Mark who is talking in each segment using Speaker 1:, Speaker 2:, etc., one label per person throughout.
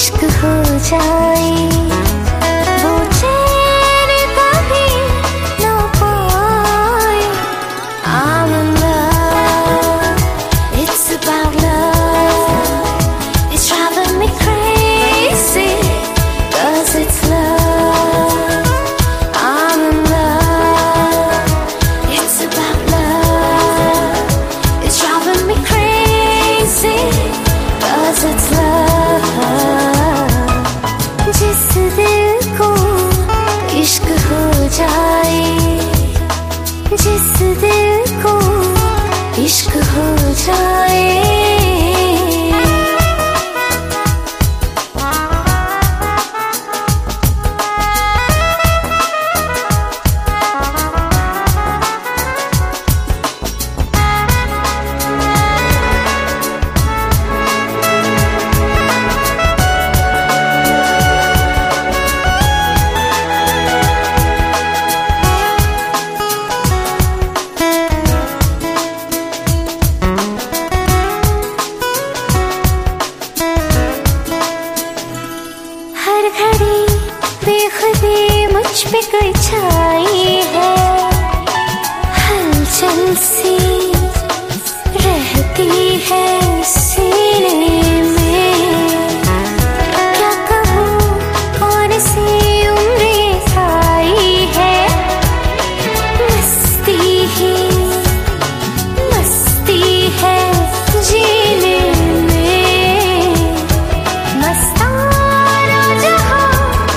Speaker 1: इश्क हो जाए वो चैन कभी न पाए। I'm in love, it's about love, it's driving me crazy, 'cause it's love. I'm in love, it's about love, it's driving me crazy, 'cause it's love. जिस दिल को इश्क हो जाए, जिस दिल को इश्क हो जाए। हर घड़ी बेखुदी मुझ पे कोई छाई है, हलचल सी रहती है सीने में। क्या कहूँ कौन सी उम्र आई है, मस्ती ही मस्ती है जीने में। मस्ताना जहाँ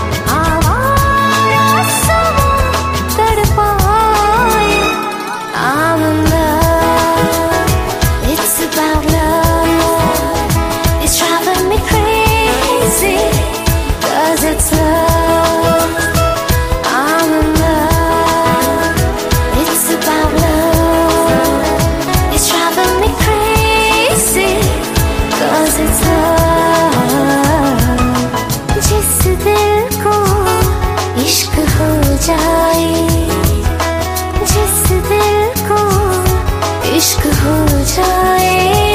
Speaker 1: आवारा समा तड़पाए। I'm in love, it's about love, it's driving me crazy, 'cause it's love. I'm in love, it's about love, it's driving me crazy, 'cause it's love. जिस दिल को इश्क हो जाए, जिस दिल को इश्क हो जाए।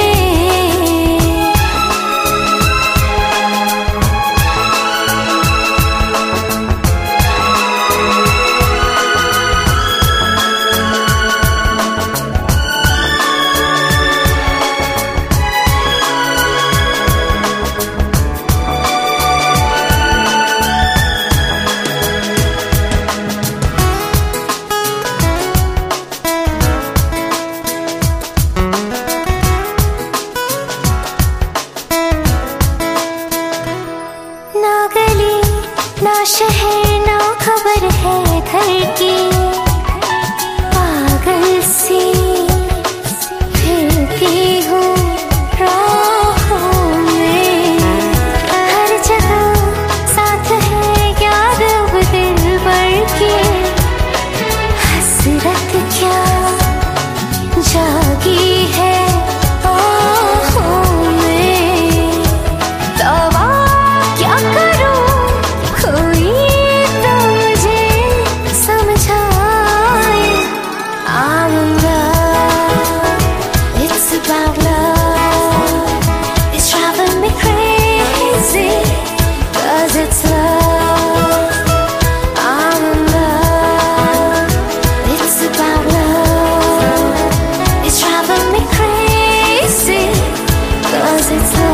Speaker 1: ना गली ना शहर ना खबर है घर की, पागल सी फिरती हूँ राहों में। हर जगह साथ है याद अब दिलबर की, हसरत क्या जागी है आँखों में। तवा क्या करूं कोई तो मुझे समझाए। I'm in love, it's about love, it's driving me crazy, 'cause it's love. I'm in love, it's about love, it's driving me crazy, 'cause it's love.